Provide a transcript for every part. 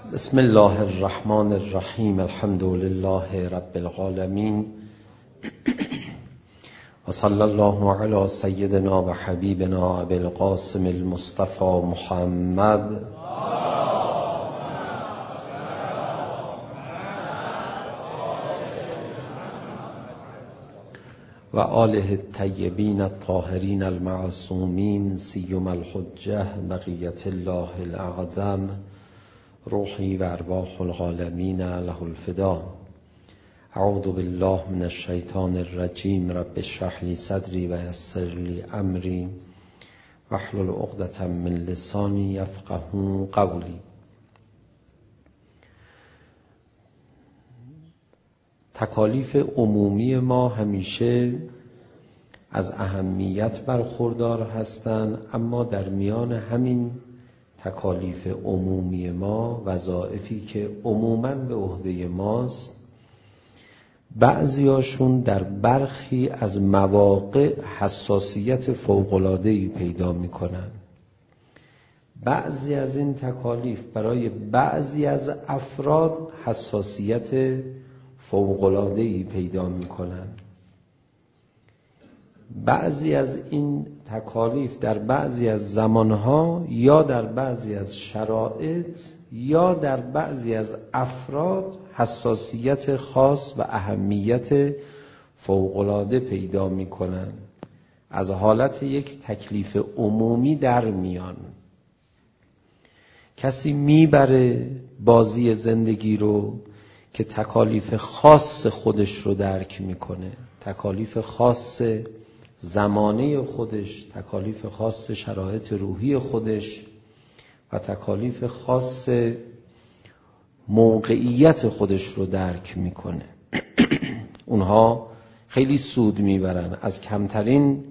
بسم الله الرحمن الرحیم. الحمد لله رب العالمین و صلی الله علی سیدنا و حبیبنا ابی القاسم المصطفى محمد و آله الطیبین الطاهرین المعصومین سیما الحجة بقیة الله الاعظم روحی و ارواح العالمین له الفدا. اعوذ بالله من الشیطان الرجیم. رب اشرح لی صدری و یسر لی امری واحلل عقدة من لسانی یفقهوا قولی. تکالیف عمومی ما همیشه از اهمیت برخوردار هستند، اما در میان همین تکالیف عمومی ما، وظایفی که عموماً به عهده ماست، بعضیاشون در برخی از مواقع حساسیت فوق‌العاده‌ای پیدا می‌کنن. بعضی از این تکالیف برای بعضی از افراد حساسیت فوق‌العاده‌ای پیدا می‌کنن. بعضی از این تکالیف در بعضی از زمانها یا در بعضی از شرایط یا در بعضی از افراد حساسیت خاص و اهمیت فوق‌العاده پیدا می‌کنن، از حالت یک تکلیف عمومی در میان. کسی میبره بازی زندگی رو که تکالیف خاص خودش رو درک میکنه، تکالیف خاص زمانه خودش، تکالیف خاص شرایط روحی خودش و تکالیف خاص موقعیت خودش رو درک میکنه. اونها خیلی سود میبرن، از کمترین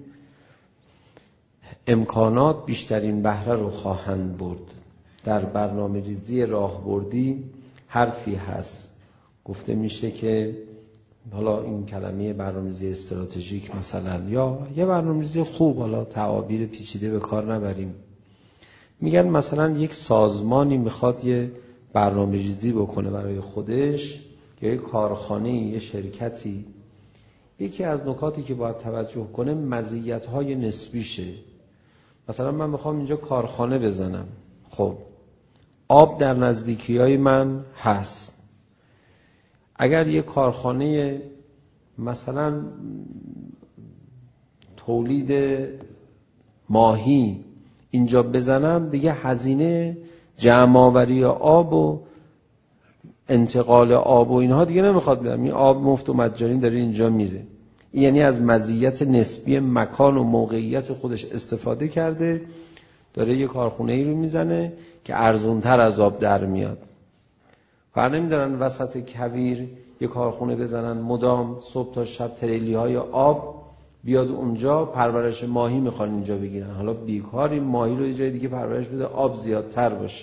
امکانات بیشترین بهره رو خواهند برد. در برنامه ریزی راهبردی حرفی هست، گفته میشه که حالا این کلمه برنامه‌ریزی استراتژیک مثلا یا یه برنامه‌ریزی خوب، حالا تعابیر پیچیده به کار نبریم، میگن مثلا یک سازمانی میخواد یه برنامه‌ریزی بکنه برای خودش یا یه کارخانه، یه شرکتی، یکی از نکاتی که باید توجه کنه مزیت‌های نسبیشه. مثلا من میخوام اینجا کارخانه بزنم، خب آب در نزدیکی‌های من هست. اگر یه کارخانه مثلا تولید ماهی اینجا بزنم، دیگه هزینه جمع‌آوری آب و انتقال آب و اینها دیگه نمیخواد بدم، این آب مفت و مجانی داره اینجا میره. یعنی از مزیت نسبی مکان و موقعیت خودش استفاده کرده، داره یه کارخونه ای رو میزنه که ارزونتر از آب در میاد. بر نمیدارن وسط کویر یه کارخونه بزنن مدام صبح تا شب تریلی های آب بیاد اونجا، پرورش ماهی میخوان اینجا بگیرن، حالا بیکار این ماهی رو یه جای دیگه پرورش بده آب زیادتر باشه.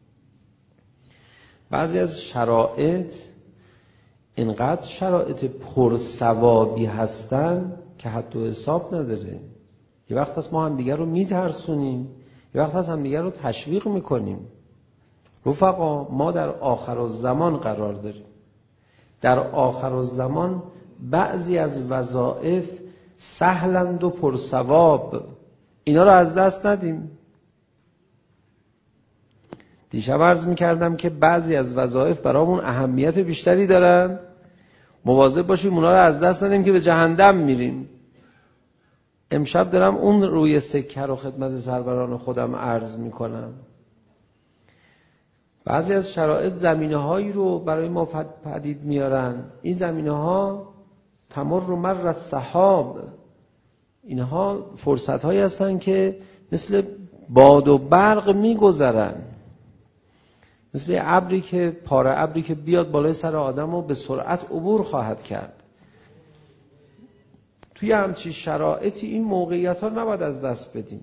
بعضی از شرایط اینقدر شرایط پرثوابی هستن که حد و حساب نداره. یه وقت هست ما هم دیگر رو میترسونیم، یه وقت هست هم دیگر رو تشویق میکنیم. رفقا، ما در آخرالزمان قرار داریم. در آخرالزمان بعضی از وظایف سهلند و پرثواب، اینا رو از دست ندیم. دیشب عرض میکردم که بعضی از وظایف برامون اهمیت بیشتری دارن، مواظب باشیم اونا رو از دست ندیم که به جهنم میریم. امشب دارم اون روی سکه رو خدمت سروران خودم عرض میکنم. بعضی از شرایط زمینه‌هایی رو برای ما پدید میارن، این زمینه‌ها تمر مر السحاب، اینها فرصت‌هایی هستن که مثل باد و برق میگذرن، مثل ابری که پاره ابری که بیاد بالای سر آدم و به سرعت عبور خواهد کرد. توی همچین شرایطی این موقعیت‌ها نباید از دست بدیم.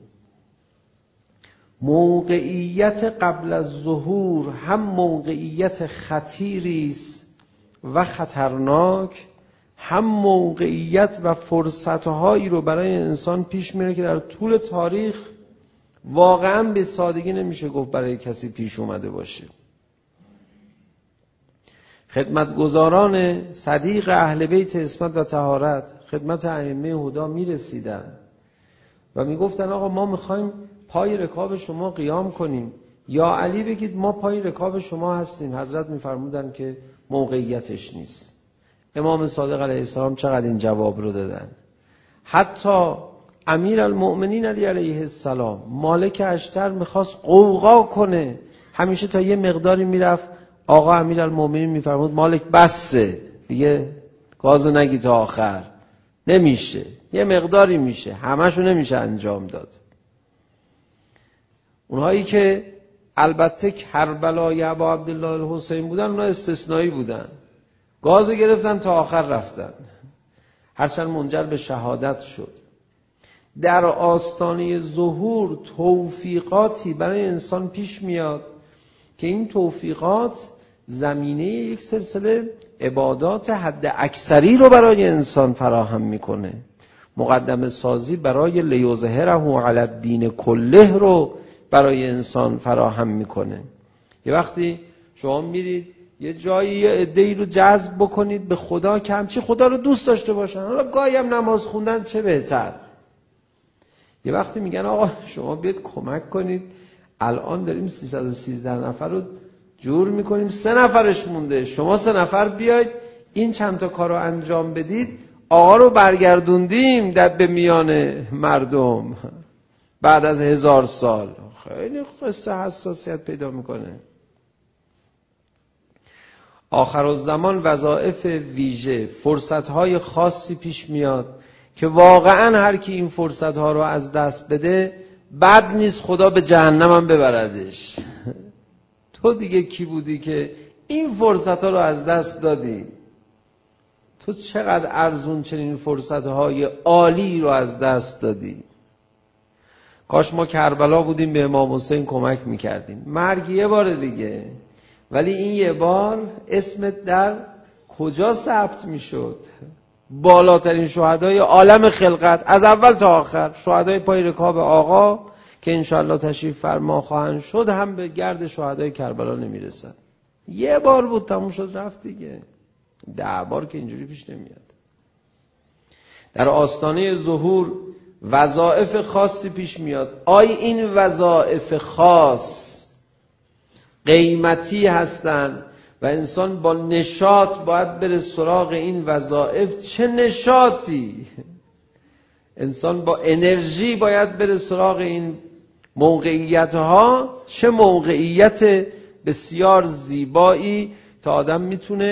موقعیت قبل از ظهور هم موقعیت خطیری است و خطرناک، هم موقعیت و فرصت‌هایی رو برای انسان پیش میره که در طول تاریخ واقعا به سادگی نمیشه گفت برای کسی پیش اومده باشه. خدمتگزاران صدیق اهل بیت عصمت و طهارت خدمت ائمه هدا میرسیدن و میگفتن آقا ما میخوایم پای رکاب شما قیام کنیم، یا علی بگید ما پای رکاب شما هستیم. حضرت میفرمودن که موقعیتش نیست. امام صادق علیه السلام چقدر این جواب رو دادن. حتی امیرالمؤمنین علی علیه السلام مالک اشتر میخواست قوقا کنه، همیشه تا یه مقداری میرفت، آقا امیرالمؤمنین میفرمود مالک بسه دیگه، گازو نگی تا آخر، نمیشه، یه مقداری میشه، همشو نمیشه انجام داد. اونهایی که البته کربلای ابا عبدالله الحسین بودن اونا استثنایی بودن، گازو گرفتن تا آخر رفتن، هرچند منجر به شهادت شد. در آستانه ظهور توفیقاتی برای انسان پیش میاد که این توفیقات زمینه یک سلسله عبادات حد اکثری رو برای انسان فراهم میکنه. مقدمه سازی برای لیظهره علی الدین کله رو برای انسان فراهم میکنه. یه وقتی شما میرید یه جایی یه عده‌ای رو جذب بکنید به خدا که همچی خدا رو دوست داشته باشن، حالا گاهی هم نماز خوندن چه بهتر. یه وقتی میگن آقا شما بیاید کمک کنید، الان داریم 313 نفر رو جور میکنیم، 3 نفرش مونده، شما 3 نفر بیاید این چند تا کار رو انجام بدید، آقا رو برگردوندیم در به میان مردم بعد از 1000 سال. خیلی قصه حساسیت پیدا میکنه. آخرالزمان وظایف ویژه، فرصت‌های خاصی پیش میاد که واقعا هر کی این فرصت‌ها رو از دست بده بد نیست خدا به جهنم هم ببردش. تو دیگه کی بودی که این فرصت‌ها رو از دست دادی؟ تو چقدر ارزون چنین فرصت‌های عالی رو از دست دادی؟ کاش ما کربلا بودیم به امام حسین کمک میکردیم. مرگ یه بار دیگه، ولی این یه بار اسمت در کجا ثبت میشد؟ بالاترین شهدای عالم خلقت از اول تا آخر، شهدای پای رکاب آقا که انشاءالله تشریف فرما خواهند شد هم به گرد شهدای کربلا نمیرسن. یه بار بود تموم شد رفت دیگه. 10 بار که اینجوری پیش نمیاد. در آستانه ظهور وظایف خاصی پیش میاد. این وظایف خاص قیمتی هستن و انسان با نشاط باید بره سراغ این وظایف. چه نشاطی! انسان با انرژی باید بره سراغ این موقعیت ها. چه موقعیت بسیار زیبایی! تا آدم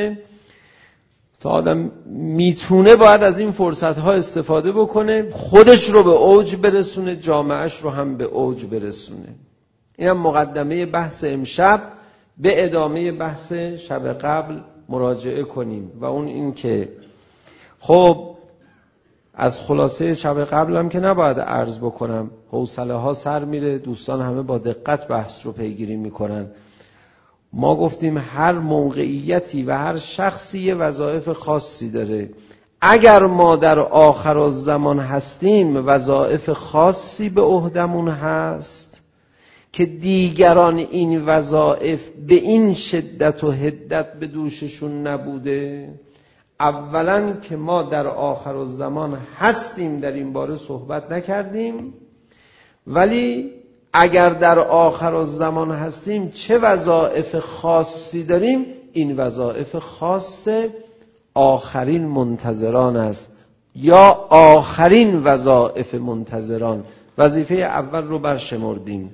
میتونه باید از این فرصت ها استفاده بکنه، خودش رو به اوج برسونه، جامعهش رو هم به اوج برسونه. این هم مقدمه بحث امشب. به ادامه بحث شب قبل مراجعه کنیم و اون این که خب از خلاصه شب قبل هم که نباید عرض بکنم، حوصله ها سر میره، دوستان همه با دقت بحث رو پیگیری میکنن. ما گفتیم هر موقعیتی و هر شخصی یه وظایف خاصی داره. اگر ما در آخرالزمان هستیم وظایف خاصی به عهدمون هست که دیگران این وظایف به این شدت و حدت به دوششون نبوده. اولا که ما در آخرالزمان هستیم در این باره صحبت نکردیم، ولی اگر در آخرالزمان هستیم چه وظایف خاصی داریم؟ این وظایف خاص آخرین منتظران است یا آخرین وظایف منتظران. وظیفه اول رو برشمردیم،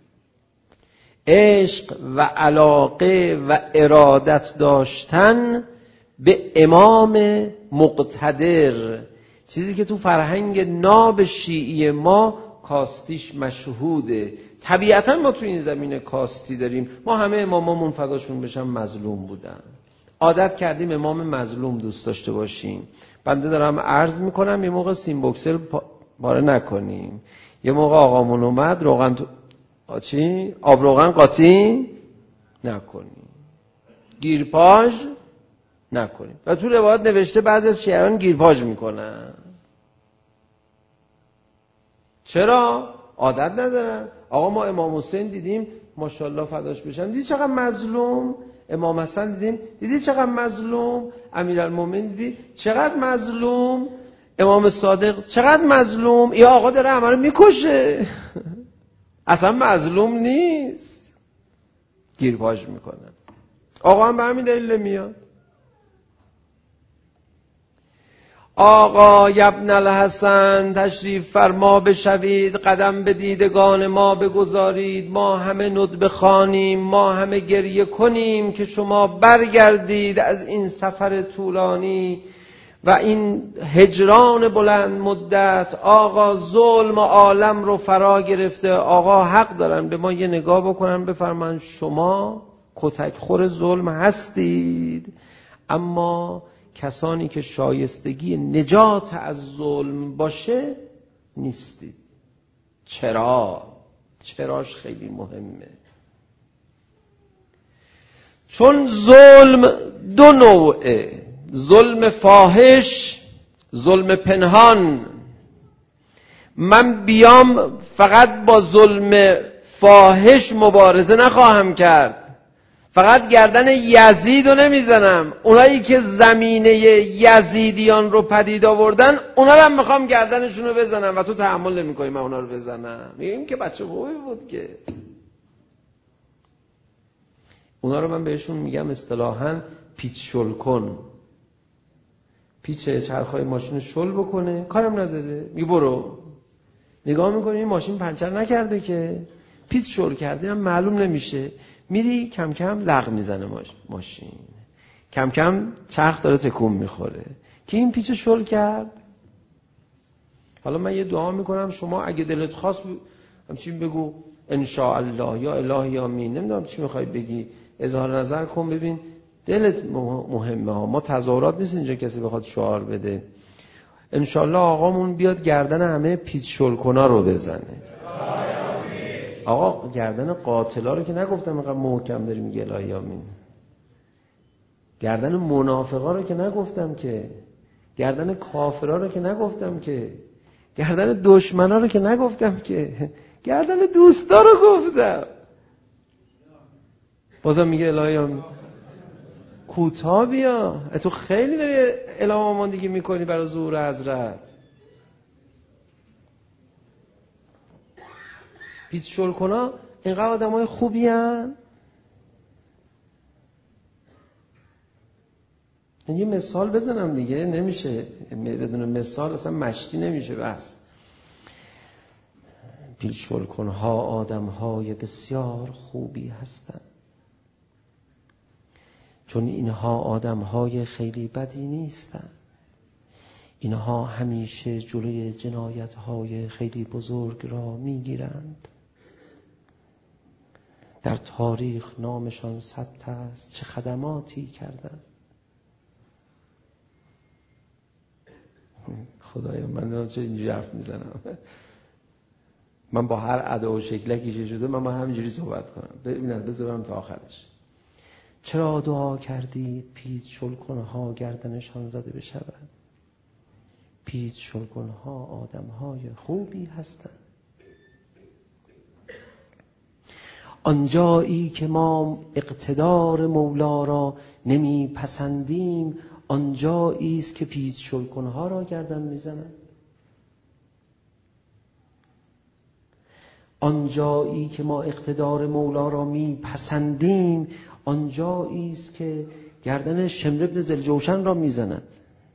عشق و علاقه و ارادت داشتن به امام مقتدر، چیزی که تو فرهنگ ناب شیعی ما کاستیش مشهوده. طبیعتا ما تو این زمینه کاستی داریم. ما همه امامامون فداشون بشن مظلوم بودن، عادت کردیم امام مظلوم دوست داشته باشیم. بنده دارم عرض میکنم یه موقع سیم بوکسل پاره نکنیم، یه موقع آقامون اومد آب روغن قاطی نکنیم، گیرپاژ نکنیم. و تو روایت نوشته بعضی از شیعیان گیرپاژ میکنن. چرا؟ عادت ندارن. آقا ما امام حسین دیدیم ماشاءالله فداش بشن، دیدی چقدر مظلوم، امام حسن دیدی چقدر مظلوم، امیرالمومنین دیدی چقدر مظلوم، امام صادق چقدر مظلوم، این آقا داره همه رو میکشه اصلا مظلوم نیست، گیرپاش میکنن. آقا هم به همین دلیل میاد. آقا ابن الحسن تشریف فرما بشوید، قدم به دیدگان ما بگذارید، ما همه ندبه خوانیم، ما همه گریه کنیم که شما برگردید از این سفر طولانی و این هجران بلند مدت. آقا ظلم عالم رو فرا گرفته، آقا حق دارن به ما یه نگاه بکنن بفرمان شما کتک خور ظلم هستید، اما کسانی که شایستگی نجات از ظلم باشه نیستید. چراش خیلی مهمه. چون ظلم دو نوعه، ظلم فاحش، ظلم پنهان. من بیام فقط با ظلم فاحش مبارزه نخواهم کرد، فقط گردن یزید رو نمیزنم، اونایی که زمینه یزیدیان رو پدید آوردن اونا رو هم میخوام گردنشون رو بزنم و تو تحمل نمی کنی من اونا رو بزنم. میگیم که بچه خوبی بود که اونا رو من بهشون میگم اصطلاحاً پیچ شل کن. پیچ چرخهای ماشین شل بکنه کارم نداره، می برو نگاه میکنی این ماشین پنچر نکرده که، پیچ شل کرده هم معلوم نمیشه، میری کم کم لغ میزنه ماشین، کم کم چرخ داره تکون میخوره که این پیچ شل کرد. حالا من یه دعا میکنم شما اگه دلت خواست همچین بگو انشاءالله یا الهی آمین، نمیدونم چی میخوای بگی، اظهار نظر کن، ببین دلت مهمه ها. ما تظاهرات نیست اینجا کسی بخواد شعار بده. انشاءالله آقامون بیاد گردن همه پیچ شل کنا رو بزنه. آقا گردن قاتلا رو که نگفتم اینقدر محکم داری میگه الهی آمین، گردن منافقا رو که نگفتم که، گردن کافرا رو که نگفتم که، گردن دشمنا رو که نگفتم که، گردن دوستا رو گفتم. بازم میگه الهی آمین. کوتاه بیا، تو خیلی داری اعلام آمادگی میکنی برای ظهور حضرت. پیچ شل کنا اینقدر آدمای خوبی هن. یه مثال بزنم دیگه، نمیشه بدون مثال اصلا مشتی نمیشه بس. پیچ شل کنها آدمهای بسیار خوبی هستند، چون اینها آدمهای خیلی بدی نیستند. اینها همیشه جلوی جنایتهای خیلی بزرگ را میگیرند. در تاریخ نامشان ثبت است، چه خدماتی کردند. خدایا من چه اینجوری حرف میزنم، من با هر ادا و شکلکی که شده من همینجوری صحبت کنم. ببینید بذارم تا آخرش. چرا دعا کردید پیچ شل کنها گردنشان زده بشود؟ پیچ شل کنها آدمهای خوبی هستند. آنجایی که ما اقتدار مولا را نمی پسندیم، آنجایی است که پیچ شل کنها را گردن میزنند. آنجایی که ما اقتدار مولا را می پسندیم، آنجایی است که گردن شمر ابن ذوالجوشن را میزند.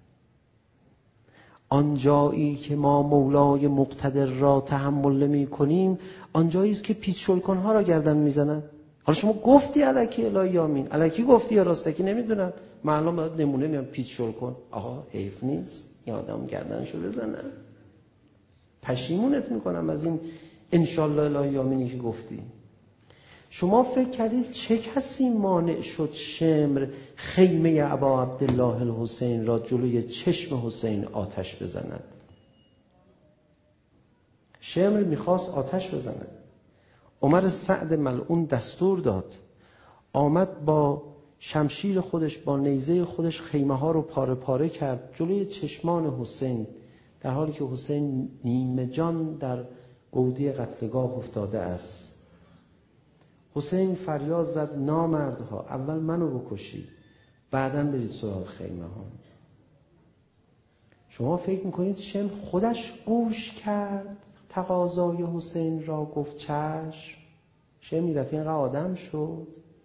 آنجایی که ما مولای مقتدر را تحمل نمی کنیم، آنجایی است که پیچ شل کنها را گردن میزند. حالا شما گفتی الکی الهی آمین، الکی گفتی یا راستکی نمیدونم، من الان باید نمونه میام پیچ شل کن. آقا حیف نیست این آدم گردنشو بزنه، پشیمونت میکنم از این انشالله الهی آمینی که گفتی. شما فکر کردید چه کسی مانع شد شمر خیمه ابا عبدالله الحسین را جلوی چشم حسین آتش بزند؟ شمر میخواست آتش بزند. عمر سعد ملعون دستور داد، آمد با شمشیر خودش با نیزه خودش خیمه ها رو پاره پاره کرد جلوی چشمان حسین، در حالی که حسین نیمه جان در گودی قتلگاه افتاده است. حسین فریاد زد نامردها، اول منو بکشید بعداً برید سراغ خیمه ها. شما فکر میکنید شمر خودش گوش کرد تقاضای حسین را، گفت چشم؟ شمر یه دفعه اینقدر آدم شد؟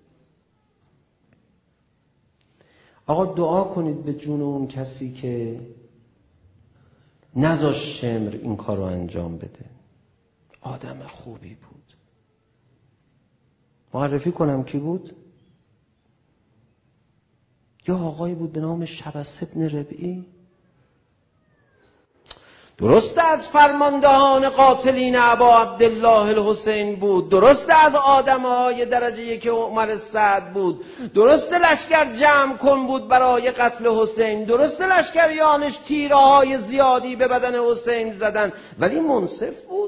آقا دعا کنید به جون اون کسی که نذاشت شمر این کار رو انجام بده. آدم خوبی بود. معرفی کنم کی بود؟ یا آقایی بود به نام شبس ابن ربعی. درسته از فرماندهان قاتلین ابا عبدالله الحسین بود، درسته از آدمای درجه یک عمر سعد بود، درسته لشکر جمع کن بود برای قتل حسین، درسته لشکریانش تیره های زیادی به بدن حسین زدن، ولی منصف بود.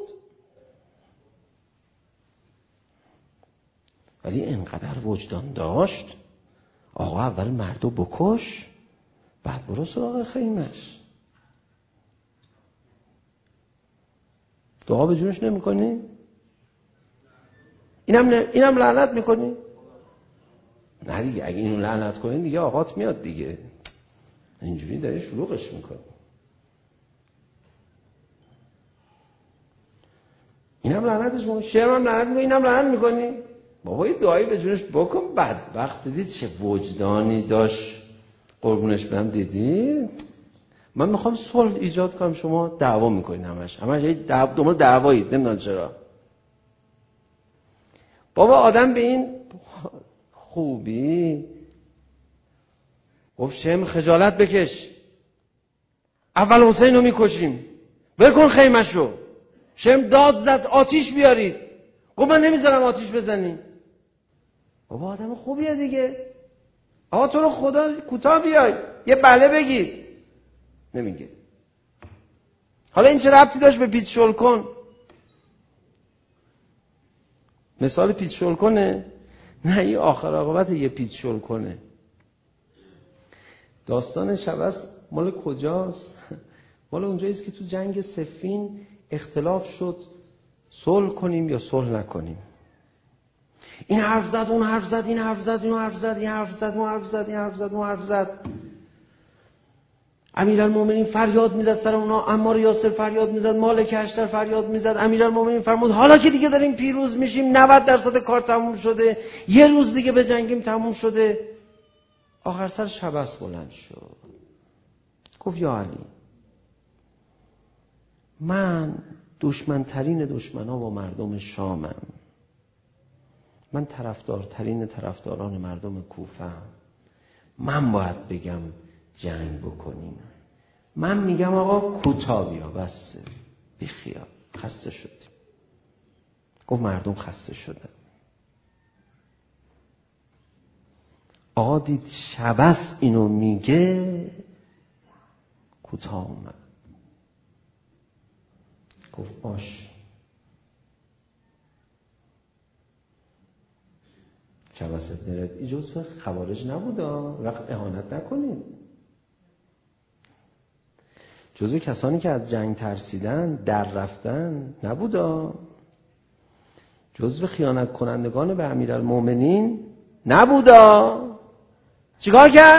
ولی اینقدر وجدان داشت آقا اول مردو بکش بعد برو سراغ خیمش. دعا به جونش نمی کنی؟ اینم لعنت میکنی؟ نه دیگه، اگه اینو لعنت کنی دیگه آقات میاد دیگه، اینجوری داری شلوغش میکنی. اینم لعنتش میکنی، شعرم لعنت میکنی، اینم لعنت میکنی. بابا یه دعایی به جونش بکن. بدبخت دید چه وجدانی داشت، قربونش برم. دیدی من میخوام صلح ایجاد کنم، شما دعوا میکنین، همش دنبال دعوایید، نمیدونم چرا. بابا آدم به این خوبی گفت شمر خجالت بکش، اول حسین رو میکشیم، بکن خیمشو. شمر داد زد آتیش بیارید، گفت من نمیذارم آتیش بزنی. بابا آدم خوبیه دیگه. آقا تو رو خدا کوتاه بیای یه بله بگید، نمیگه. حالا این چه ربطی داشت به پیچ شل کن؟ مثال پیچ شل کنه؟ نه، این آخر عاقبت یه پیچ شل کنه. داستان شبس مال کجاست؟ مال اونجاییست که تو جنگ صفین اختلاف شد صلح کنیم یا صلح نکنیم. این حرف زد، اون حرف زد، این حرف زد، اون حرف زد، این حرف زد، اون حرف زد، این حرف زد، اون حرف زد. امیرالمومنین فریاد میزد سر اونا، عمار یاسر فریاد میزد، مالک اشتر فریاد میزد. امیرالمومنین فرمود حالا که دیگه داریم پیروز میشیم، 90% کار تموم شده، یه روز دیگه به جنگیم تموم شده. آخر سر شبس بلند شد، گفت یا علی، من دشمنترین دشمنا با مردم شامم، من طرفدارترین طرفداران مردم کوفه‌ام، من باید بگم جنگ بکنیم. من میگم آقا کوتاه بیا، بس بیخیال، خسته شدیم. گفت مردم خسته شدن. آقا دید شبس اینو میگه، کوتاه اومد، گفت باش. شبس ابن ربعی جزو خوارج نبود، وقت اهانت نکنید، جزو کسانی که از جنگ ترسیدن در رفتن نبود، جزو خیانت کنندگان به امیرالمومنین نبود. چیکار کرد؟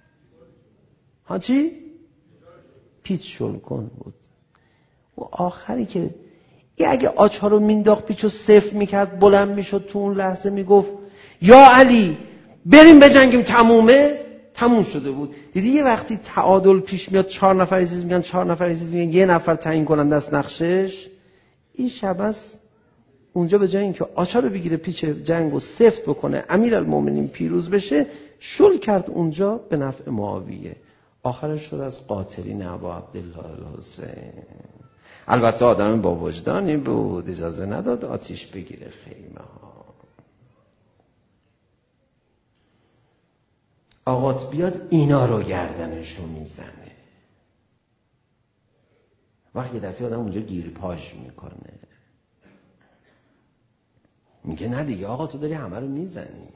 چی؟ پیچ شل کن بود. و آخری که اگه آچار رو مینداخت پیچو صفر میکرد، بلند میشد تو اون لحظه میگفت یا علی بریم به جنگیم، تموم شده بود. دیدی یه وقتی تعادل پیش میاد، 4 نفر چیز میگن، 4 نفر چیز میگن، یه نفر تعیین کننده است نقشش. این شبس اونجا به جای اینکه آچار رو بگیره پیچ جنگو سفت بکنه امیرالمومنین پیروز بشه، شل کرد اونجا به نفع معاویه. آخرش شد از قاتلین ابا عبدالله الحسین. البته آدم با وجدانی بود، اجازه نداد آتیش بگیره خیمه ها. آقات بیاد اینا رو گردنشو میزنه. وقتی یه دفعه آدم اونجا گیرپاش میکنه، میگه نه دیگه آقا تو داری همه رو میزنی.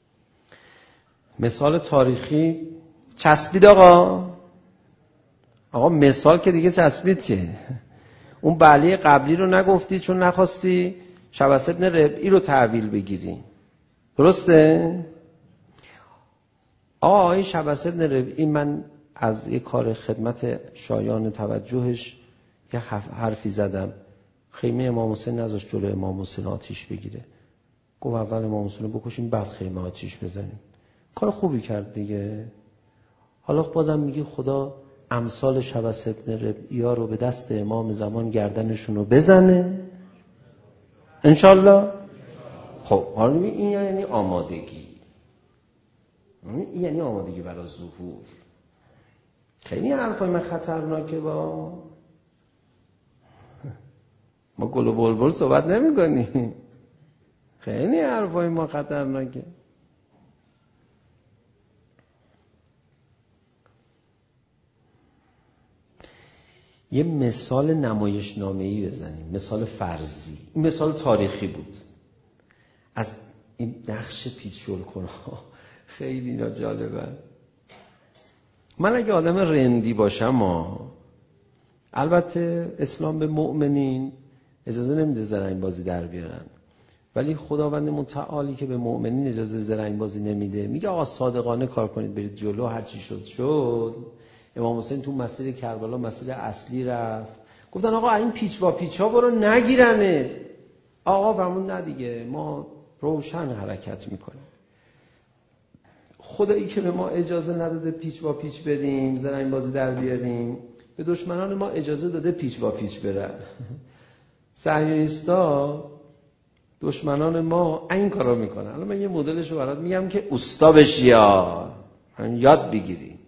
مثال تاریخی چسبید آقا. آقا مثال که دیگه چسبید که اون بله قبلی رو نگفتی چون نخواستی شبس ابن ربعی رو تحویل بگیری. درسته؟ این شبس ابن ربعی، من از یک کار خدمت شایان توجهش یه حرفی زدم. خیمه امام حسین نذاشت جلو امام حسین آتیش بگیره، گفت اول امام حسین رو بکشیم بعد خیمه آتیش بزنیم. کار خوبی کرد دیگه. حالا بازم میگی خدا امثال شبس ابن ربعی ها رو به دست امام زمان گردنشون رو بزنه انشالله. خب حالا این یعنی آمادگی، این یعنی آمادگی برای ظهور. خیلی حرفای من خطرناکه. با ما گل و بلبل صحبت نمی کنیم. خیلی حرفای ما خطرناکه. یه مثال نمایشنامه‌ای بزنیم، مثال فرضی. این مثال تاریخی بود از این نقش پیچ‌الکن‌ها. خیلی اینا جالبه. من اگه آدم رندی باشم، البته اسلام به مؤمنین اجازه نمیده زرنگ بازی در بیارن، ولی خداوند متعالی که به مؤمنین اجازه زرنگ بازی نمیده، میگه آقا صادقانه کار کنید، برید جلو، هر چی شد. امام حسین تو مسیر کربلا مسیر اصلی رفت، گفتن آقا این پیچ با پیچا برو نگیرنه. آقا فرمود نه دیگه، ما روشن حرکت میکنیم. خدایی که به ما اجازه نداده پیچ با پیچ بریم، زرنگ بازی در بیاریم، به دشمنان ما اجازه داده پیچ با پیچ برن. صهیونیستا دشمنان ما این کارا میکنن. الان من یه مدلش رو برات میگم که اوستا بشی، یاد بگیری.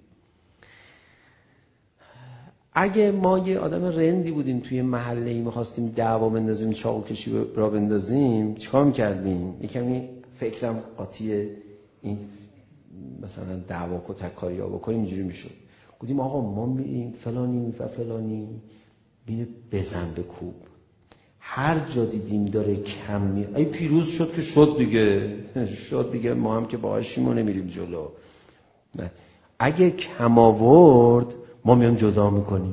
اگه ما یه آدم رندی بودیم توی محله‌ای می‌خواستیم دعوا بندازیم، چاقو کشی را بندازیم، چیکار می‌کردیم؟ یه کمی فکرم قاطی این مثلا دعوا و تکاری‌ها بکنیم، اینجوری میشد. گفتیم آقا ما میریم فلانی و فلانی میره بزن به کوب، هر جا دیدیم داره کم میاد، ای پیروز شد که شد دیگه، شد دیگه، ما هم که باهاشیم نمیریم جلو. نه. اگه کم آورد ما میام جدا میکنیم.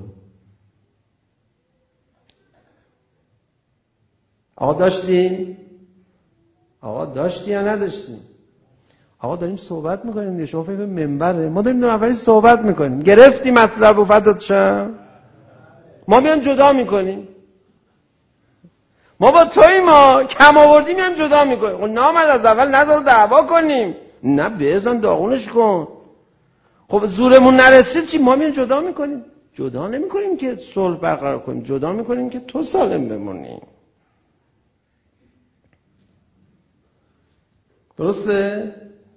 آقا داشتیم؟ آقا داشتی یا نداشتیم؟ آقا داریم صحبت میکنیم دیگه، شما فکر کنید منبره، ما داریم نفری صحبت میکنیم. گرفتی مطلب و فدات شم؟ ما میام جدا میکنیم. ما با توییم، ما کم آوردیم میام جدا میکنیم. خب نامرد از اول نذار دعوا کنیم، نه بزن داغونش کن. خب زورمون نرسید چی؟ ما میام جدا میکنیم. جدا نمیکنیم که صلح برقرار کنیم، جدا میکنیم که تو سالم بمونی. درسته؟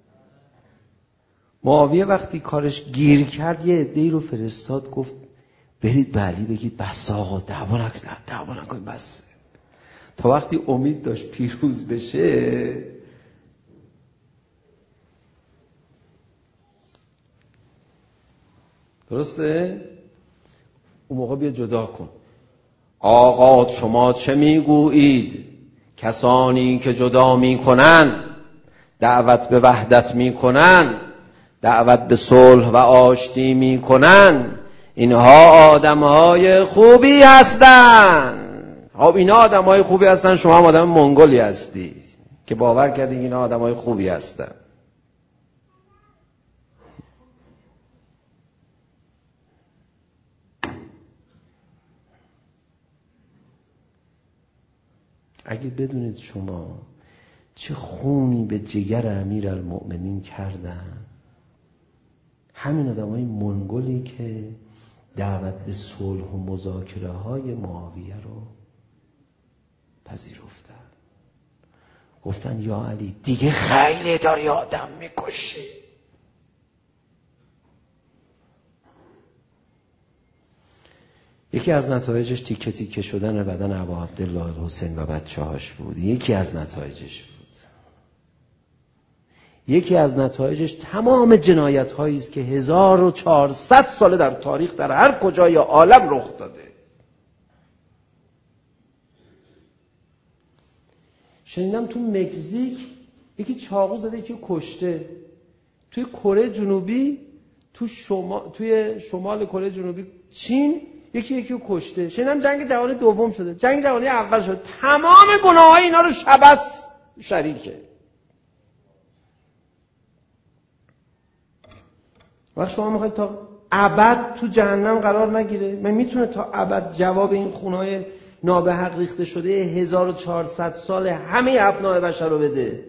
معاویه وقتی کارش گیر کرد یه عده‌ای رو فرستاد، گفت برید به علی بگید بس آقا، دعوا نکنید بس. تا وقتی امید داشت پیروز بشه، درسته؟ اون موقع بیا جدا کن. آقا شما چه میگویید؟ کسانی که جدا میکنن، دعوت به وحدت میکنن، دعوت به صلح و آشتی میکنن، اینها آدمهای خوبی هستن. خب اینا آدمهای خوبی هستن، شما هم آدم منگولی هستی که باور کردی اینا آدمهای خوبی هستن. اگه بدونید شما چه خونی به جگر امیرالمؤمنین کردن همین آدمای منگولی که دعوت به صلح و مذاکره های معاویه رو پذیرفتن. گفتن یا علی دیگه خیلی داری آدم میکشی. یکی از نتایجش تیکه تیکه شدن بدن ابا عبدالله الحسین و بچه‌هاش بود. یکی از نتایجش بود. یکی از نتایجش تمام جنایت هایی است که 1400 ساله در تاریخ در هر کجای عالم رخ داده. شنیدم تو مکزیک یکی چاقو زده، یکی کشته. توی کره جنوبی توی شمال کره جنوبی چین یکی رو کشته. شنیدم جنگ جهانی دوم شده، جنگ جهانی اول شده. تمام گناه‌های اینا رو شبث شریکه. وقت شما میخواید تا ابد تو جهنم قرار نگیره؟ من میتونه تا ابد جواب این خونهای نابحق ریخته شده 1400 سال همه ابناء بشر رو بده؟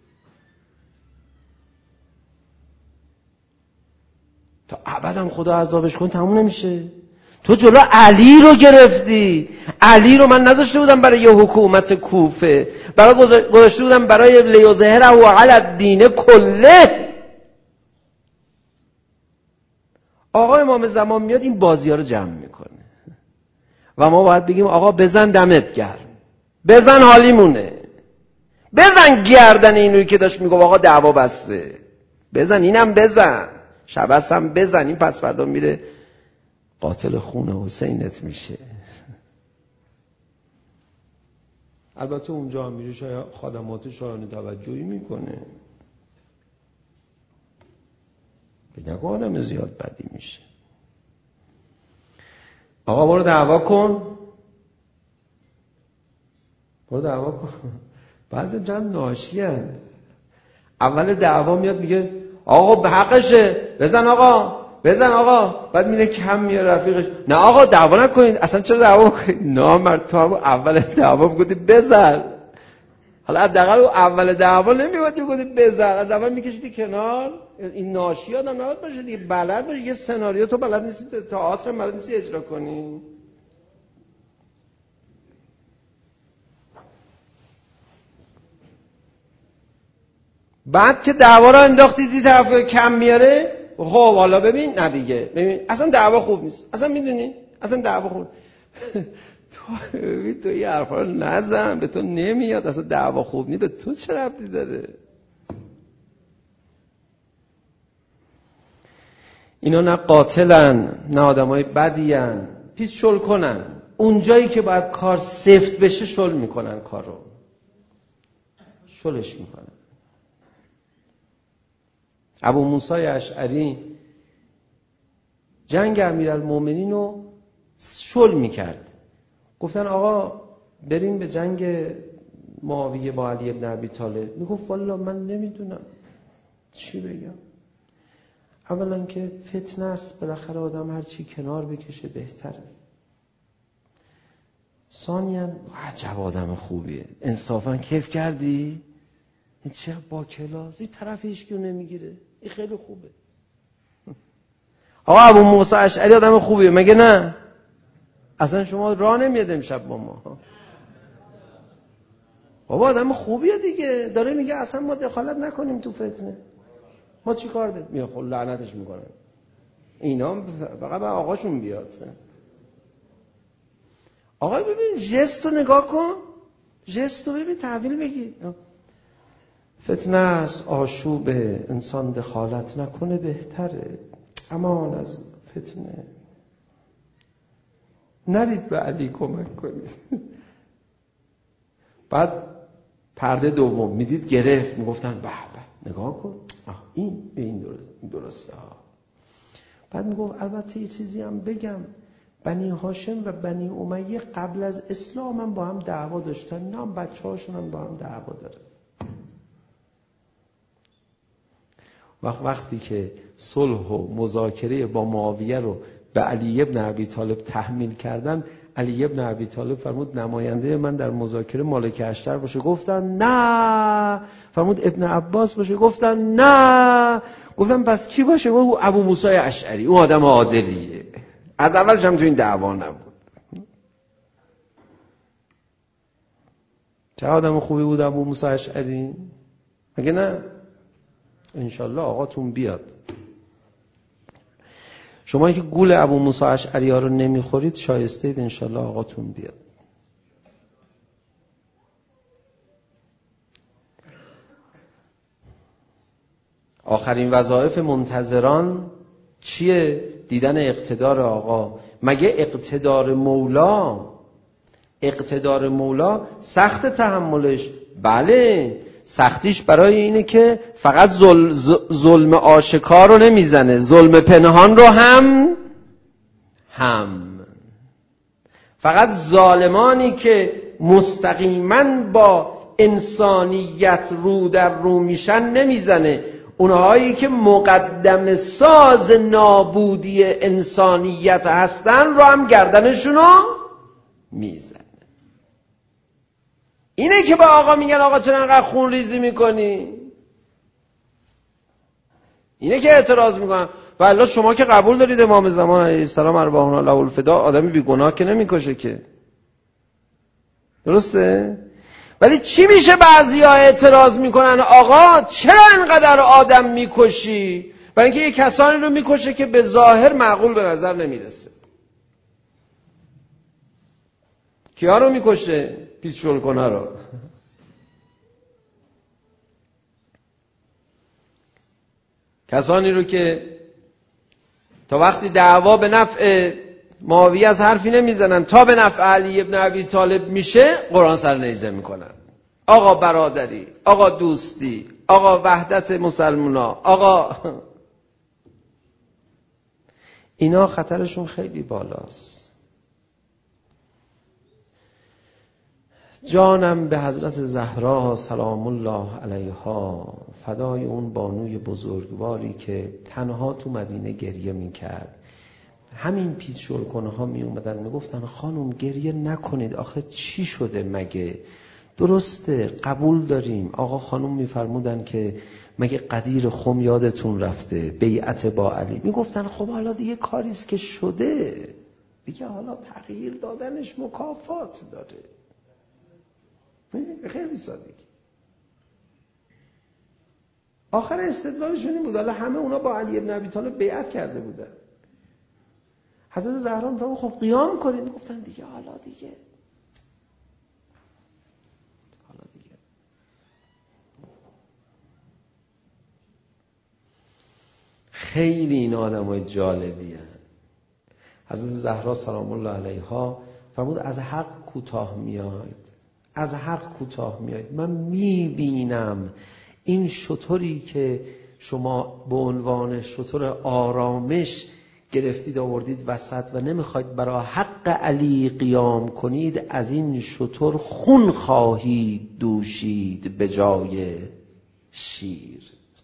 تا ابد هم خدا عذابش کنه تموم نمیشه. تو جلو علی رو گرفتی. علی رو من نذاشته بودم برای یه حکومت کوفه، برای گذاشته بودم برای لیظهره علی الدین کله. آقا امام زمان میاد این بازی‌ها رو جمع میکنه و ما باید بگیم آقا بزن دمت گرم، بزن حالیمونه، بزن گردن این روی که داشت میگم آقا دعوا بسته، بزن اینم بزن، شبس هم بزن. این پس فردا میره قاتل خون حسینت میشه. البته اونجا هم میره شاید خدمات شایان توجهی میکنه، بگه آدم زیاد بدی میشه. آقا برو دعوا کن، برو دعوا کن. بعضی جمع ناشی هست. اول دعوا میاد میگه آقا به حقشه، بزن آقا، بزن آقا. بعد میره کم میاره رفیقش، نه آقا دعوا نکنید، اصلا چرا دعوا کنید؟ نامرد تو هم اول دعوا میگفتی بزن. حالا حداقل اول دعوا نمیگفتی میگفتی بزن، از اول میکشیدی کنار. این ناشی آدم نباید باشه دیگه، بلد باشه. یه سناریو تو بلد نیستی، تئاتر بلد نیستی اجرا کنی. بعد که دعوا رو انداختی دی طرف کم میاره، خب حالا ببین، نه دیگه ببین اصلا دعوا خوب نیست، اصلا میدونی اصلا دعوا خوب تو این حرفا رو نزن، به تو نمیاد، اصلا دعوا خوب نیست، به تو چه ربطی داره؟ اینا نه قاتلن نه آدمای بدین، پیش شل کنن. اون جایی که باید کار سفت بشه شل میکنن، کارو شلش میکنن. ابو موسی اشعری جنگ امیرالمومنین رو شل میکرد. گفتن آقا بریم به جنگ معاویه با علی ابن ابی طالب. میگفت والا من نمیدونم چی بگم. اولا که فتنه است، بالاخره آدم هر چی کنار بکشه بهتره. ثانیاً عجب آدم خوبیه، انصافاً کیف کردی؟ این چه با کلاس، این طرف هیچکیو نمیگیره، این خیلی خوبه. آقا ابو موسی اشعری آدم خوبیه مگه نه؟ اصلا شما راه نمیاد امشب با ما. بابا آدم خوبیه دیگه، داره میگه اصلا ما دخالت نکنیم تو فتنه. ما چی کار داریم؟ میگه خب لعنتش میکنن. اینا فقط به آقاشون بیاد. آقا ببین ژست رو نگاه کن، ژست رو ببین، تحویل بگی. فتنه است، آشوب، انسان دخالت نکنه بهتره. امان از فتنه. نرید به علی کمک کنید. بعد پرده دوم میدید گرفت، میگفتن به به نگاه کن، این به این درسته. بعد میگفت البته یه چیزی هم بگم، بنی هاشم و بنی امیه قبل از اسلام هم با هم دعوا داشتن، نه هم بچه هاشون هم با هم دعوا داره. وقتی که صلح و مذاکره با معاویه رو به علی ابن ابی طالب تحمیل کردن، علی ابن ابی طالب فرمود نماینده من در مذاکره مالک اشتر باشه. گفتن نه. فرمود ابن عباس باشه. گفتن نه. گفتن پس کی باشه؟ گفت ابو موسی اشعری، اون آدم عادلیه، از اولش هم تو این دعوا نبود. چه آدم خوبی بود ابو موسی اشعری، مگه نه؟ انشالله آقاتون بیاد. شما که گول ابو موسی اشعری ها رو نمیخورید شایسته اید انشالله آقاتون بیاد. آخرین وظایف منتظران چیه؟ دیدن اقتدار آقا. مگه اقتدار مولا سخت تحملش؟ بله سختیش برای اینه که فقط ظلم آشکار رو نمیزنه، ظلم پنهان رو هم فقط ظالمانی که مستقیما با انسانیت رو در رو میشن نمیزنه، اونهایی که مقدم ساز نابودی انسانیت هستن رو هم گردنشونو میزنه. اینه که با آقا میگن آقا چرا انقدر خون ریزی میکنی؟ اینه که اعتراض میکنن. والله شما که قبول دارید امام زمان علیه السلام ارواحنا الله الفدا آدمی بیگناه که نمیکشه که، درسته؟ ولی چی میشه بعضیا اعتراض میکنن آقا چرا انقدر آدم میکشی؟ برای اینکه یه کسانی رو میکشه که به ظاهر معقول به نظر نمیرسه. کیا رو میکشه؟ پیچولکن‌ها رو. کسانی رو که تا وقتی دعوا به نفع معاویه از حرفی نمیزنن تا به نفع علی ابن ابی طالب میشه قرآن سر نیزه میکنن. آقا برادری، آقا دوستی، آقا وحدت مسلمونا، آقا اینا خطرشون خیلی بالاست. جانم به حضرت زهرا سلام الله علیها فدای اون بانوی بزرگواری که تنها تو مدینه گریه میکرد. همین پیچ‌شلکنه ها می اومدن میگفتن خانم گریه نکنید، آخه چی شده مگه؟ درسته قبول داریم. آقا خانم میفرمودن که مگه قدیر خم یادتون رفته بیعت با علی؟ میگفتن خب حالا دیگه کاریست که شده دیگه، حالا تغییر دادنش مکافات داره. خیلی سادگی. آخر استدلالشون این بود حالا همه اونا با علی ابن ابی طالب بیعت کرده بودن. حضرت زهرا میگفتن خب قیام کنید، گفتن دیگه حالا دیگه خیلی این آدمای جالبی هستند. حضرت زهرا سلام الله علیها فرمود از حق کوتاه میاد، از حق کوتاه میاد. من میبینم این شطوری که شما به عنوان شطور آرامش گرفتید آوردید وسط و نمیخواید برای حق علی قیام کنید، از این شطور خون خواهید دوشید به جای شیر.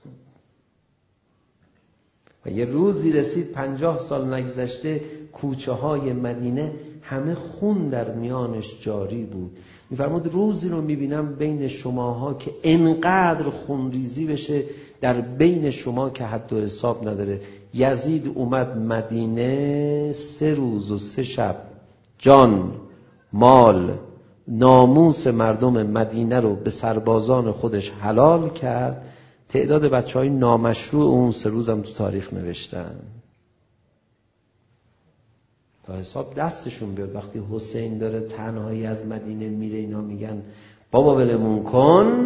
و یه روزی رسید 50 سال نگذشته کوچه های مدینه همه خون در میانش جاری بود. میفرمود روزی رو میبینم بین شماها که انقدر خون ریزی بشه در بین شما که حد و حساب نداره. یزید اومد مدینه 3 روز و 3 شب جان، مال، ناموس مردم مدینه رو به سربازان خودش حلال کرد. تعداد بچهای نامشروع اون 3 روزم تو تاریخ نوشتن تا حساب دستشون بیاد. وقتی حسین داره تنهایی از مدینه میره اینا میگن بابا ولمون کن،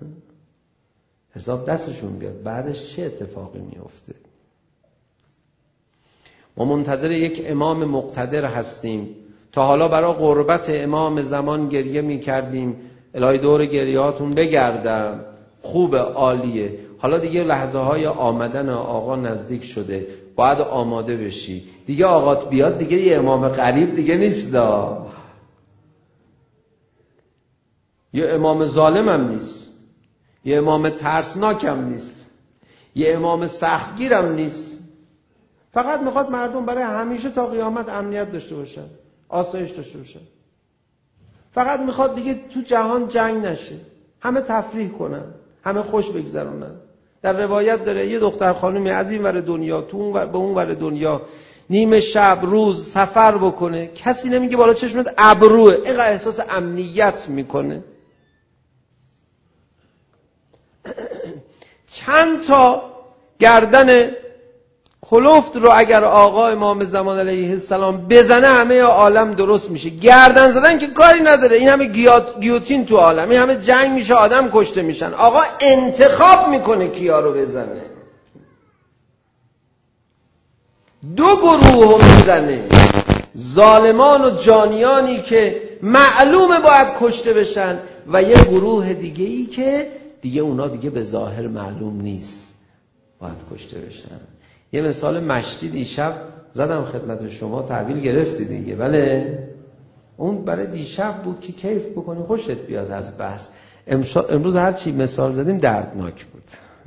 حساب دستشون بیاد بعدش چه اتفاقی میفته. ما منتظر یک امام مقتدر هستیم. تا حالا برای غربت امام زمان گریه میکردیم الهی دور گریهاتون بگردم، خوبه، عالیه. حالا دیگه لحظه های آمدن آقا نزدیک شده، باید آماده بشی. دیگه آقات بیاد دیگه یه امام غریب دیگه نیست دا. یه امام ظالم هم نیست، یه امام ترسناک هم نیست، یه امام سختگیر هم نیست. فقط میخواد مردم برای همیشه تا قیامت امنیت داشته باشن، آسایش داشته باشن. فقط میخواد دیگه تو جهان جنگ نشه، همه تفریح کنن، همه خوش بگذرونن. در روایت داره یه دختر خانومی از این ور دنیا تو اون ور به اون ور دنیا نیمه شب روز سفر بکنه، کسی نمیگه بالا چشمت ابروه، اینقدر احساس امنیت میکنه. چند تا گردن کلفت رو اگر آقا امام زمان علیه السلام بزنه همه عالم درست میشه. گردن زدن که کاری نداره، این همه گیوتین تو عالم، این همه جنگ میشه، آدم کشته میشن. آقا انتخاب میکنه کیا رو بزنه. 2 گروه رو میزنه، ظالمان و جانیانی که معلومه باید کشته بشن و یه گروه دیگه ای که دیگه اونا دیگه به ظاهر معلوم نیست باید کشته بشن. یه مثال مشتی دیشب زدم خدمت شما، تحویل گرفتی دیگه، ولی اون برای دیشب بود که کیف بکنی خوشت بیاد از بحث. امروز هر چی مثال زدیم دردناک بود.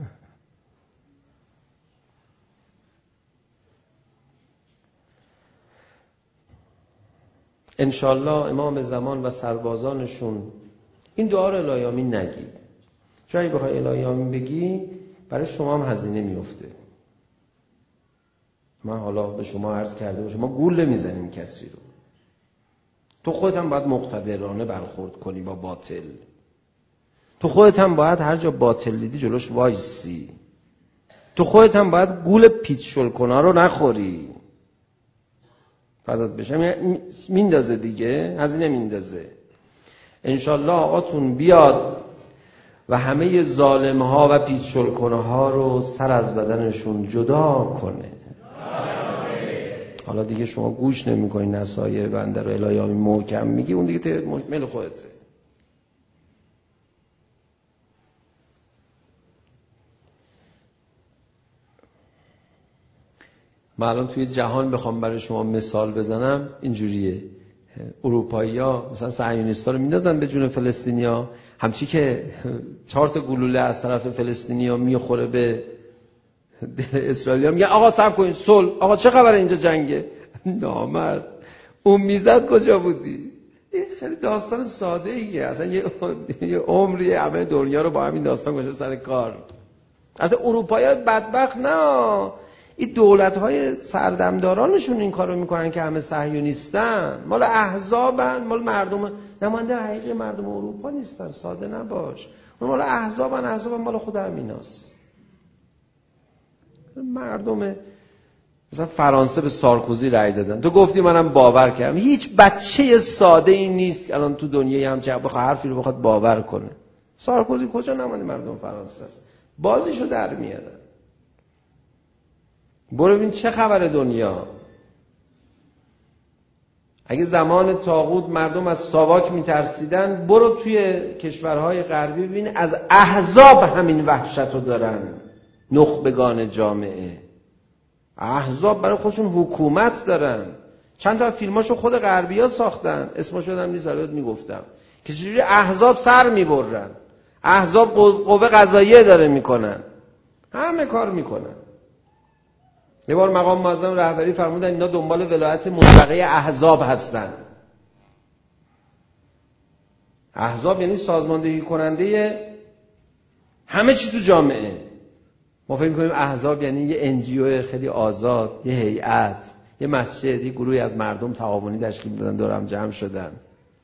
انشالله امام زمان و سربازانشون این دعا رو الهیامین نگید، چون اگه بخوای الهیامین بگی برای شما هم هزینه میفته. من حالا به شما عرض کرده باشم ما گول نمیزنیم کسی رو، تو خودت هم باید مقتدرانه برخورد کنی با باطل، تو خودت هم باید هر جا باطل دیدی جلوش وایسی، تو خودت هم باید گول پیچ شلکنا رو نخوری. فدات بشم میندازه دیگه، هزینه میندازه. انشالله آقاتون بیاد و همه ظالم ها و پیچ شلکنا ها رو سر از بدنشون جدا کنه. حالا دیگه شما گوش نمی کنی نصایح بنده رو الهیامی محکم میگی، اون دیگه مشمل خودته. من الان توی جهان بخوام برای شما مثال بزنم اینجوریه، اروپایی‌ها مثلا صهیونیست‌ها رو میندازن به جون فلسطینیا، همچی که 4 تا گلوله از طرف فلسطینیا میخوره به اسرائیلیا میگن آقا صبر کنید صلح، آقا چه خبره اینجا جنگه؟ نامرد اون میزد کجا بودی؟ این خیلی داستان ساده ایه، اصلا یه عمری همه دنیا رو با همین داستان گذاشته سر کار. البته اروپایی‌ها بدبخت نه، این دولت‌های سردمدارانشون این کارو میکنن که همه صهیونیستن، مال احزابن، مال مردم، نماینده حقیقی مردم اروپا نیستن، ساده نباش. اون مال احزابن مال خود همیناست. مردم مثلا فرانسه به سارکوزی رأی دادن، تو گفتی منم باور کردم. هیچ بچه ساده ای نیست الان تو دنیای همچه بخواد حرفی رو بخواد باور کنه. سارکوزی کجا نماینده مردم فرانسه است؟ بازیشو در میارن. برو ببین چه خبر دنیا. اگه زمان طاغوت مردم از ساواک میترسیدن، برو توی کشورهای غربی ببین از احزاب همین وحشت رو دارن. نخبگان جامعه احزاب برای خودشون حکومت دارن. چند تا فیلماشو خود غربی‌ها ساختن، اسمشو یادم نیست الان میگفتم، که چجوری احزاب سر میبرن، احزاب قوه قضاییه داره میکنن، همه کار میکنن. یه بار مقام معظم رهبری فرمودن اینا دنبال ولایت مطلقه احزاب هستن. احزاب یعنی سازماندهی کننده همه چی تو جامعه. ما فکر می‌کنیم احزاب یعنی یه انجیو خیلی آزاد، یه هیئت، یه مسجد، یه گروهی از مردم تعاونی تشکیل دادن دور هم جمع شدن.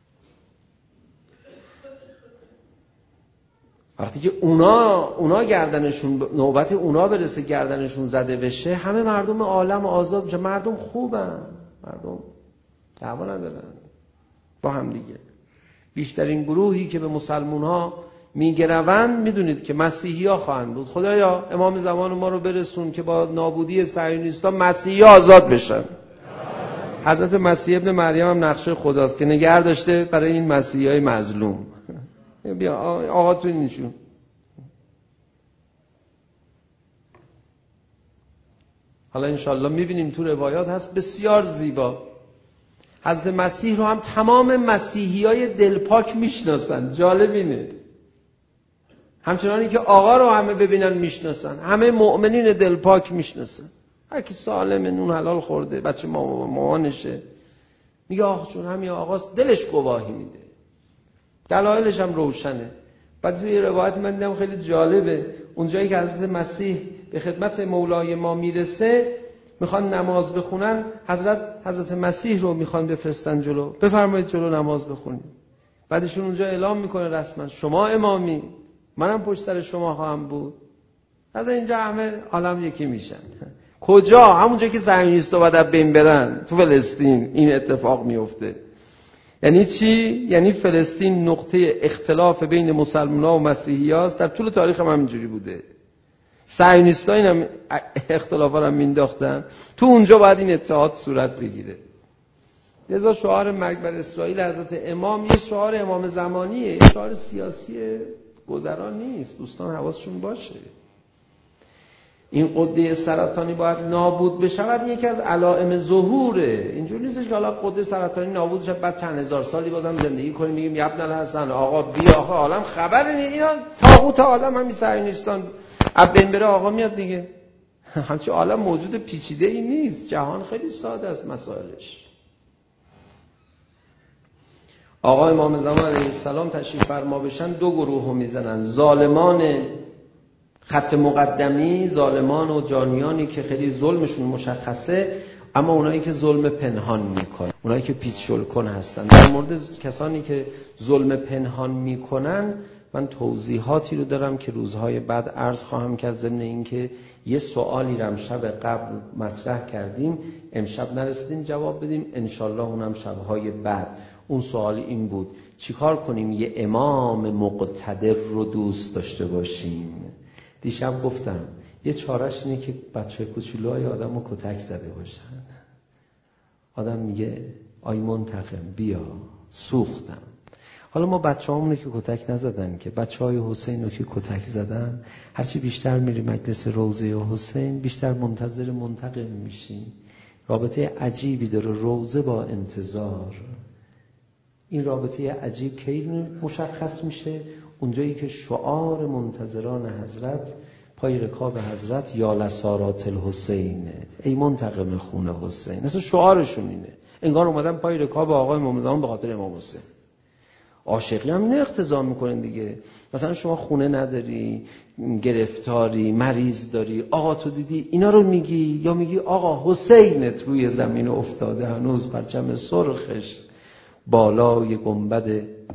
وقتی که اونا گردنشون نوبت اونا برسه گردنشون زده بشه، همه مردم عالم آزاد میشه. مردم خوبن، مردم دعوا ندارن با هم دیگه. بیشترین گروهی که به مسلمان‌ها میگروند میدونید که مسیحی‌ها خواهند بود. خدایا امام زمان ما رو برسون که با نابودی صهیونیست‌ها مسیحی‌ها آزاد بشن. حضرت مسیح ابن مریم هم نقشه خداست که نگه داشته برای این مسیحی‌های مظلوم. بیا آقا تو اینشون. حالا انشالله میبینیم تو روایات هست بسیار زیبا. حضرت مسیح رو هم تمام مسیحیای دلپاک میشناسن. جالب اینه. همچنانی که آقا رو همه ببینن میشناسن، همه مؤمنین دلپاک میشناسن. هر کی سالم نون حلال خورده، بچه مامانشه، میگه آخ چون همین آقاست، دلش گواهی میده، دلایلش هم روشنه. بعد توی روایت من دیدم خیلی جالبه، اونجایی که حضرت مسیح به خدمت مولای ما میرسه، میخوان نماز بخونن، حضرت مسیح رو میخوان بفرستن جلو، بفرمایید جلو نماز بخونید. بعدشون اونجا اعلام میکنه رسما شما امامی، منم پشت سر شما خواهم بود. از اینجا همه عالم یکی میشن. کجا؟ همونجا که صهیونیست‌ها باید از بین برن، تو فلسطین این اتفاق میفته. یعنی چی؟ یعنی فلسطین نقطه اختلاف بین مسلمان‌ها و مسیحی‌هاست. در طول تاریخ هم همینجوری بوده. صهیونیست‌ها اینم اختلافا رو مینداختن، تو اونجا باید این اتحاد صورت بگیره. لذا شعار مرگ بر اسرائیل حضرت امام یه شعار امام زمانیه، یه شعار سیاسی گذرا نیست. دوستان حواسشون باشه این غده سرطانی باید نابود بشود، یکی از علائم ظهوره. اینجوری نیستش که حالا غده سرطانی نابود شه بعد چند هزار سالی بازم زندگی کنیم میگیم یا ابن الحسن آقا بیا آقا عالم خبر اینا طاغوت عالم همین صهیونیستان اب بین بره آقا میاد دیگه. همچین عالم موجود پیچیده ای نیست، جهان خیلی ساده است مسائلش. آقا امام زمان علیه السلام تشریف فرما بشن دو گروه میزنن، ظالمان خط مقدمی، ظالمان و جانیانی که خیلی ظلمشون مشخصه، اما اونایی که ظلم پنهان میکنن، اونایی که پیچ شلکن هستن. در مورد کسانی که ظلم پنهان میکنن من توضیحاتی رو دارم که روزهای بعد عرض خواهم کرد، ضمن اینکه یه سوالی رو شب قبل مطرح کردیم امشب نرسیدیم جواب بدیم، انشالله اونم شبهای بعد. اون سوال این بود چیکار کنیم یه امام مقتدر رو دوست داشته باشیم. دیشب گفتم یه چارش اینه که بچه کوچولوهای آدم رو کتک زده باشن. آدم میگه آی منتقم بیا سوختم. حالا ما بچه همونه که کتک نزدن که، بچه های حسین رو که کتک زدن، هرچی بیشتر میری مجلس روضه حسین بیشتر منتظر منتقم میشین. رابطه عجیبی داره روضه با انتظار. این رابطه عجیب کی مشخص میشه؟ اونجایی که شعار منتظران حضرت پای رکاب حضرت یا لسارات الحسین، ای منتقم خون حسین. اصلا شعارشون اینه، انگار اومدن پای رکاب آقای امام زمان به خاطر امام حسین. عاشقی هم اینه اقتضا میکنن دیگه. مثلا شما خونه نداری، گرفتاری، مریض داری، آقا تو دیدی اینا رو میگی، یا میگی آقا حسینت روی زمین افتاده هنوز پرچم سرخش بالای گنبد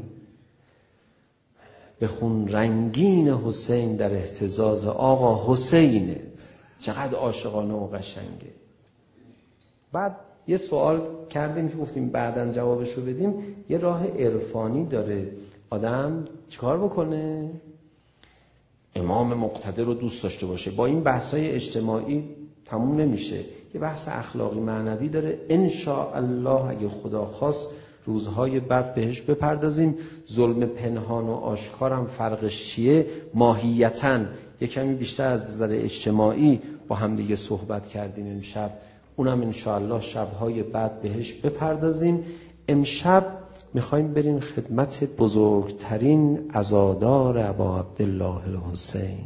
به خون رنگین حسین در اهتزاز آقا حسینت. چقدر عاشقانه و قشنگه. بعد یه سوال کردیم که گفتیم بعداً جوابش رو بدیم. یه راه عرفانی داره آدم چیکار بکنه؟ امام مقتدر رو دوست داشته باشه. با این بحثای اجتماعی تموم نمیشه، یه بحث اخلاقی معنوی داره. انشاءالله اگه خدا خواست روزهای بعد بهش بپردازیم. ظلم پنهان و آشکارم فرقش چیه؟ ماهیتاً یه کمی بیشتر از نظر اجتماعی با هم دیگه صحبت کردیم امشب، اونم انشاءالله شبهای بعد بهش بپردازیم. امشب میخوایم بریم خدمت بزرگترین عزادار ابا عبدالله الحسین.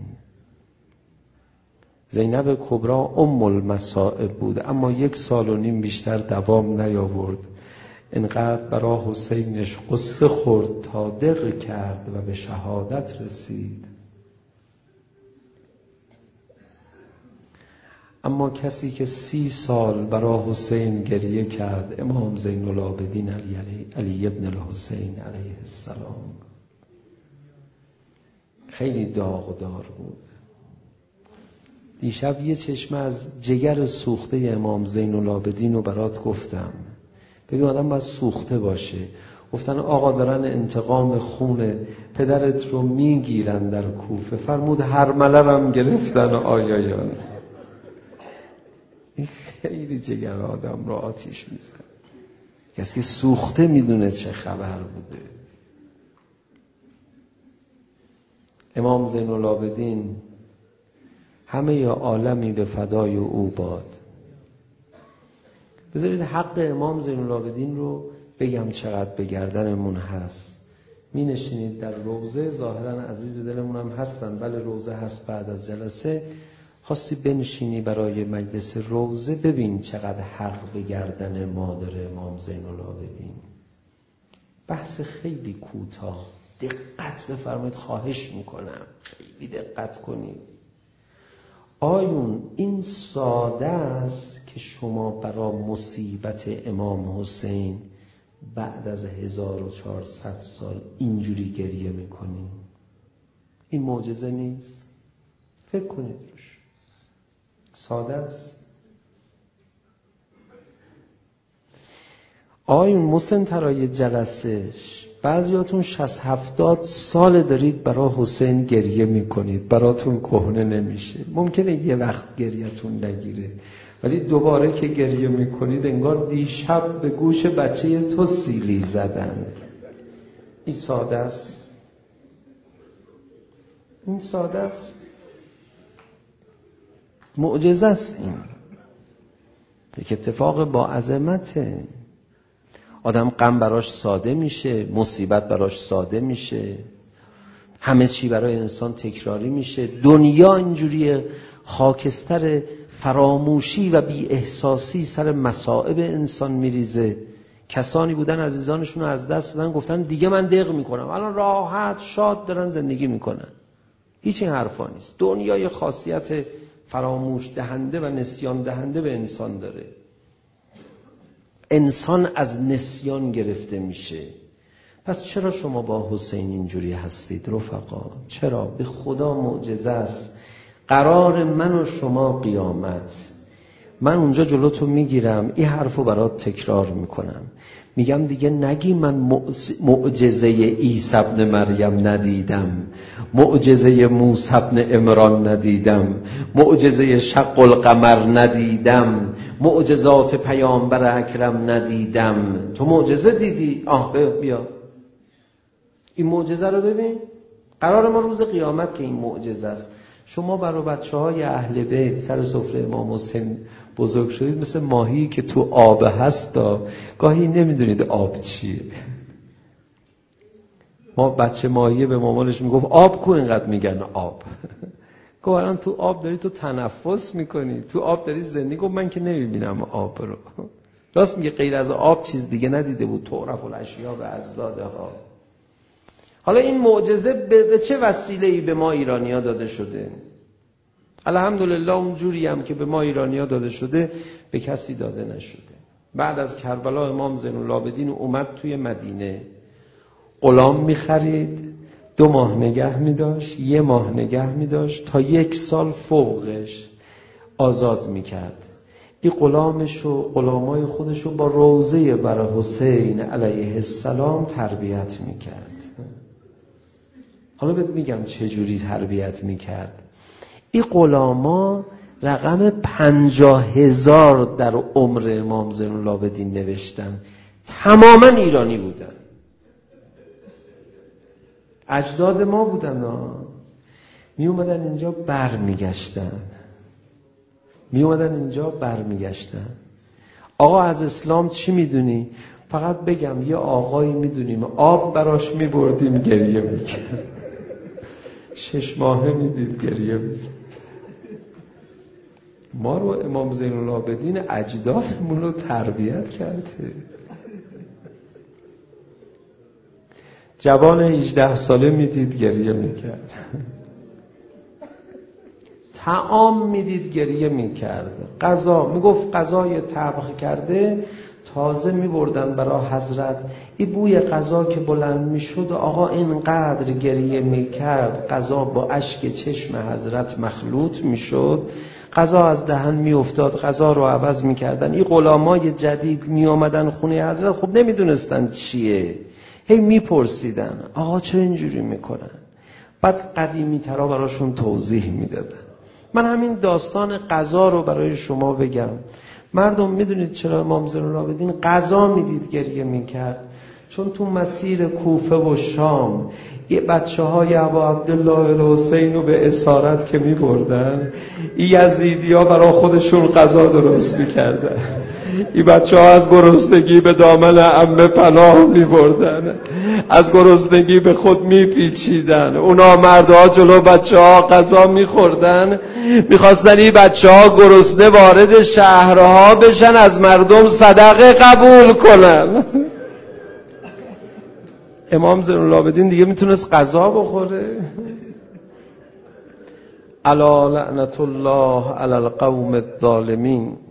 زینب کبری ام المصائب بود، اما 1.5 سال بیشتر دوام نیاورد. انقدر برای حسینش قصه خورد تا دق کرد و به شهادت رسید. اما کسی که 30 سال برای حسین گریه کرد امام زین العابدین علی ابن الحسین علیه السلام. خیلی داغدار بود. دیشب یه چشمه از جگر سوخته امام زین العابدین رو برات گفتم. ببین آدم باید سوخته باشه. گفتن آقا دارن انتقام خون پدرت رو میگیرن در کوفه. فرمود هرمله هم گرفتن آیایان. این خیلی جگر آدم رو آتیش میزن. کسی که سوخته میدونه چه خبر بوده. امام زین العابدین همه عالمی به فدای او باد. بذارید حق امام زین العابدین رو بگم چقدر به گردنمون هست. می نشینید در روضه، ظاهرا عزیز دلمون هم هستن، بله روضه هست. بعد از جلسه خواستی بنشینی برای مجلس روضه، ببین چقدر حق به گردن ما داره امام زین العابدین. بحث خیلی کوتاه، دقت بفرمایید، خواهش میکنم خیلی دقت کنید. آیون این ساده است که شما برای مصیبت امام حسین بعد از 1400 سال اینجوری گریه میکنید؟ این معجزه نیست؟ فکر کنید روش. ساده است. آیون محسن ترای جلسش بعضیاتون 60-70 سال دارید برای حسین گریه میکنید، براتون کهنه نمیشه. ممکنه یه وقت گریهتون نگیره، ولی دوباره که گریه میکنید انگار دیشب به گوش بچه تو سیلی زدن. این ساده است. این ساده است، معجزه است. این یک اتفاق با عظمته. آدم غم براش ساده میشه، مصیبت براش ساده میشه، همه چی برای انسان تکراری میشه. دنیا اینجوری خاکستر فراموشی و بی احساسی سر مصائب انسان میریزه. کسانی بودن عزیزانشون رو از دست دادن، گفتن دیگه من دق میکنم، الان راحت شاد دارن زندگی میکنن. هیچ این حرفا نیست. دنیا یه خاصیت فراموش دهنده و نسیان دهنده به انسان داره. انسان از نسیان گرفته میشه. پس چرا شما با حسین اینجوری هستید رفقا؟ چرا؟ به خدا معجزه است. قرار من و شما قیامت. من اونجا جلوتو میگیرم، این حرفو برات تکرار میکنم، میگم دیگه نگی من معجزه عیسی ابن مریم ندیدم، معجزه موسی ابن عمران ندیدم، معجزه شق القمر ندیدم، معجزات پیامبر اکرم ندیدم. تو معجزه دیدی؟ بیا این معجزه رو ببین. قرار ما روز قیامت که این معجزه است. شما برای بچه‌های اهل بیت سر سفره امام حسین بزرگ شدید مثل ماهی که تو آب هستا، گاهی نمیدونید آب چیه. ما بچه ماهیه به مامانش میگفت آب کو، اینقدر میگن آب. گفت الان تو آب داری تو تنفس میکنی، تو آب داری زندگی. گفت من که نمیبینم آب رو. راست میگه، غیر از آب چیز دیگه ندیده بود. تعرف الاشیاء به اضدادها. حالا این معجزه به چه وسیله‌ای به ما ایرانی‌ها داده شده؟ الحمدلله اون جوری هم که به ما ایرانی‌ها داده شده به کسی داده نشده. بعد از کربلا امام زین العابدین اومد توی مدینه، غلام می‌خرید، 2 ماه نگه می‌داشت، 1 ماه نگه می‌داشت، تا 1 سال فوقش آزاد می‌کرد. این غلامای خودشو با روضه برای حسین علیه السلام تربیت می‌کرد. حالا بهت میگم چه جوری تربیت میکرد. این غلاما رقم 50,000 در عمر امام زین العابدین نوشتن، تماما ایرانی بودن، اجداد ما بودن. می اومدن اینجا برمیگشتن. آقا از اسلام چی میدونی؟ فقط بگم یه آقایی میدونیم آب براش میبردیم گریه میکرد، 6 ماهه میدید گریه میکرد. ما رو امام زین العابدین اجدادمون رو تربیت کرده. جوان 18 ساله میدید گریه میکرد، طعام میدید گریه میکرد، غذا میگفت غذای طبخ کرده تازه میبردن برای حضرت. این بوی غذا که بلند میشد آقا اینقدر گریه میکرد، غذا با اشک چشم حضرت مخلوط میشد، غذا از دهن میافتاد، غذا رو عوض میکردن. این غلامای جدید میآمدن خونه حضرت، خب نمیدونستن چیه، هی میپرسیدن آقا چرا اینجوری میکنن؟ بعد قدیمی ترا براشون توضیح میدادن. من همین داستان غذا رو برای شما بگم. مردم میدونید چرا امام زین العابدین غذا میدید گریه میکرد؟ چون تو مسیر کوفه و شام یه بچه‌های ابا عبدالله الحسین رو به اسارت که میبردن، این یزیدی‌ها برای خودشون غذا درست میکردن. این بچه‌ها از گرسنگی به دامن عمه پناه میبردن، از گرسنگی به خود میپیچیدن. اونا مردها جلو بچه‌ها غذا میخوردن، میخواستن این بچه‌ها گرسنه وارد شهرها بشن، از مردم صدقه قبول کنن. امام زین العابدین دیگه میتونست غذا بخوره؟ الا لعنت الله علی القوم الظالمین.